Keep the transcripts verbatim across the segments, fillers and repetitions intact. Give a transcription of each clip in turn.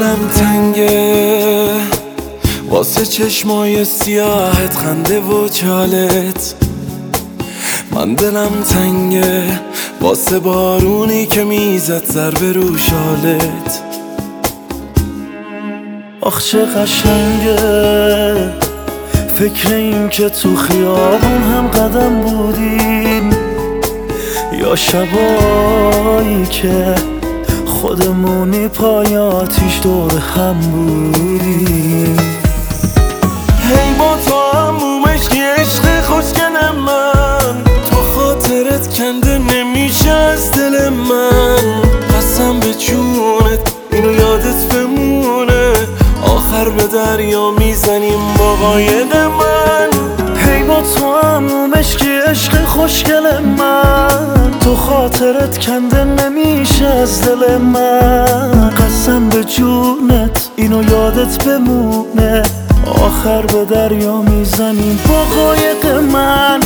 دلم تنگه واسه چشمای سیاهت، خنده و چالت. من دلم تنگه واسه بارونی که میزد ضربه رو شالت. آخ چه قشنگه فکر این که تو خیابون هم قدم بودیم، یا شبایی که خودمونی پای آتیش دور هم بودیم. هی با تو هموم عشقی عشق خوشگل من، تو خاطرت کنده نمیشه از دل من. قسم به جونت اینو یادت بمونه، آخر به دریا میزنیم با قایق من. هی با تو هموم عشقی عشق خوشگل من، تو خاطرت کنده نمیشه از دل من. قسم به جونت اینو یادت بمونه، آخر به دریا میزنیم با قایق من.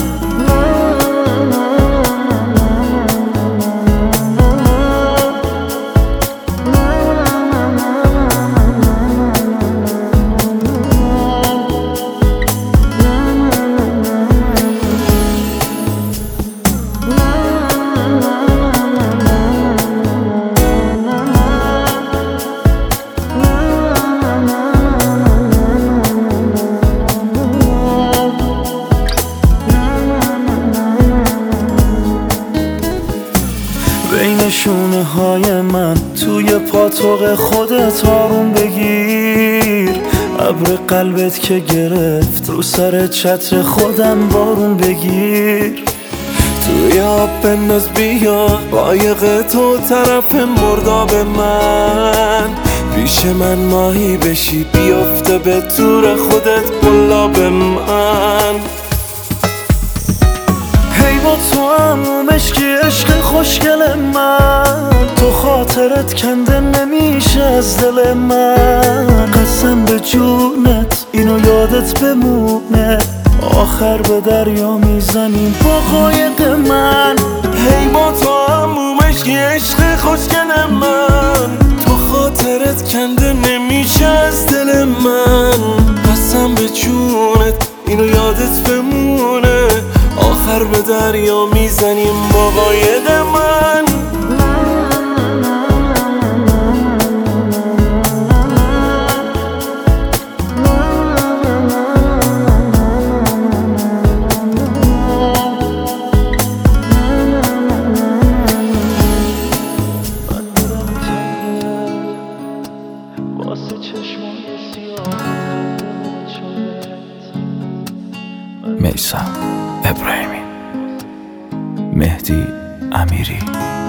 بین شونه های من توی پاتوق خودت آروم بگیر. ابر قلبت که گرفت رو سر چتر خودم بارون بگیر. توی آب بنداز بیا قایق تو طرف مرداب من، پیش من ماهی بشی بیفته به تور خودت قلاب من. هی با تو هموم عشقی عشق خوشگل من، تو خاطرت کنده نمیشه از دل من. قسم به جونت اینو یادت بمونه، آخر به دریا میزنیم با قایق من. هی با تو هموم عشقی عشق خوشگل من، تو خاطرت کنده نمیشه از دل من. قسم به جونت اینو یادت بمونه، آخر به دریا میزنیم با قایق من. میثم ابراهیمی، مهدی امیری.